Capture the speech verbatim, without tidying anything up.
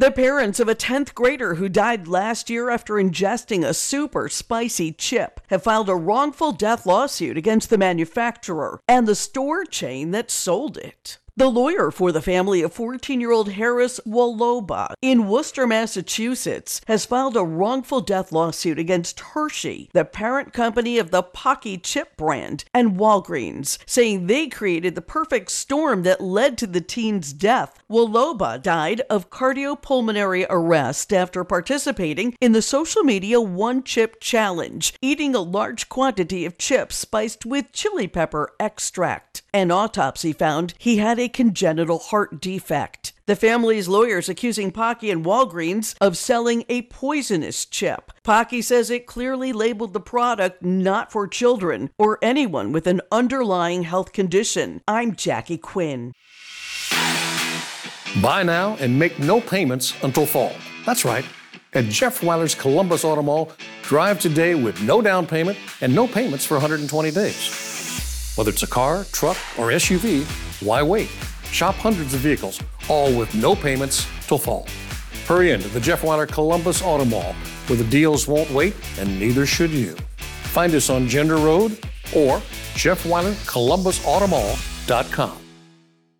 The parents of a tenth grader who died last year after ingesting a super spicy chip have filed a wrongful death lawsuit against the manufacturer and the store chain that sold it. The lawyer for the family of fourteen-year-old Harris Woloba in Worcester, Massachusetts, has filed a wrongful death lawsuit against Hershey, the parent company of the Pocky chip brand, and Walgreens, saying they created the perfect storm that led to the teen's death. Woloba died of cardiopulmonary arrest after participating in the social media One Chip Challenge, eating a large quantity of chips spiced with chili pepper extract. An autopsy found he had a congenital heart defect. The family's lawyers accusing Pocky and Walgreens of selling a poisonous chip. Pocky says it clearly labeled the product not for children or anyone with an underlying health condition. I'm Jackie Quinn. Buy now and make no payments until fall. That's right. At Jeff Weiler's Columbus Auto Mall, drive today with no down payment and no payments for one hundred twenty days. Whether it's a car, truck, or S U V, why wait? Shop hundreds of vehicles, all with no payments till fall. Hurry into the Jeff Weiler Columbus Auto Mall, where the deals won't wait, and neither should you. Find us on Gender Road or Jeff Weiler Columbus Auto Mall dot com.